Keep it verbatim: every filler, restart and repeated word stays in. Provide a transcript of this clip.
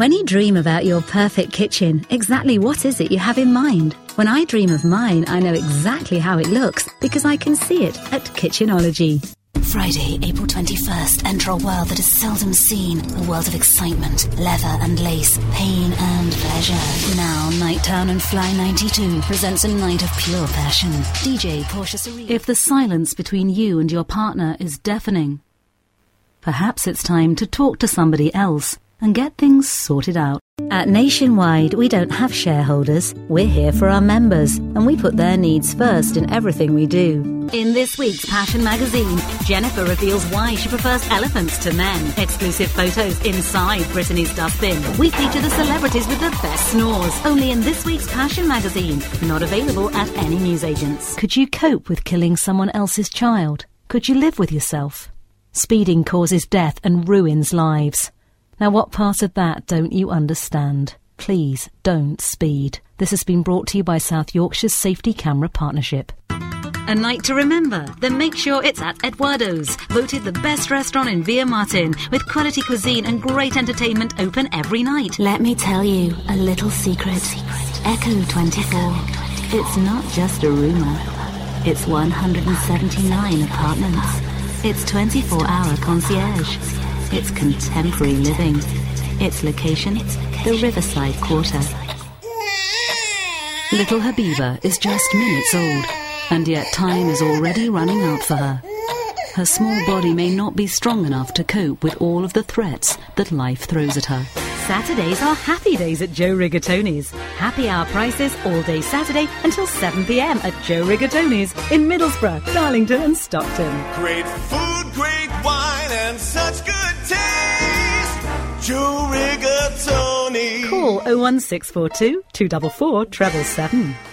When you dream about your perfect kitchen, exactly what is it you have in mind? When I dream of mine, I know exactly how it looks because I can see it at Kitchenology. Friday, April twenty-first, enter a world that is seldom seen. A world of excitement, leather and lace, pain and pleasure. Now, Nighttown and Fly ninety-two presents a night of pure passion. D J Portia Serene. If the silence between you and your partner is deafening, perhaps it's time to talk to somebody else and get things sorted out. At Nationwide, we don't have shareholders. We're here for our members, and we put their needs first in everything we do. In this week's Passion magazine, Jennifer reveals why she prefers elephants to men. Exclusive photos inside Brittany's dustbin. We feature the celebrities with the best snores. Only in this week's Passion magazine. Not available at any newsagents. Could you cope with killing someone else's child? Could you live with yourself? Speeding causes death and ruins lives. Now, what part of that don't you understand? Please don't speed. This has been brought to you by South Yorkshire's Safety Camera Partnership. A night to remember? Then make sure it's at Eduardo's, voted the best restaurant in Via Martin, with quality cuisine and great entertainment open every night. Let me tell you a little secret. Echo twenty-four. It's not just a rumour. It's one hundred seventy-nine apartments. It's twenty-four hour concierge. It's contemporary living. Its location, the Riverside Quarter. Little Habiba is just minutes old, and yet time is already running out for her. Her small body may not be strong enough to cope with all of the threats that life throws at her. Saturdays are happy days at Joe Rigatoni's. Happy hour prices all day Saturday until seven p m at Joe Rigatoni's in Middlesbrough, Darlington and Stockton. Great food, great wine and such good taste. Joe Rigatoni. Call oh one six four two, two four four, seven seven seven.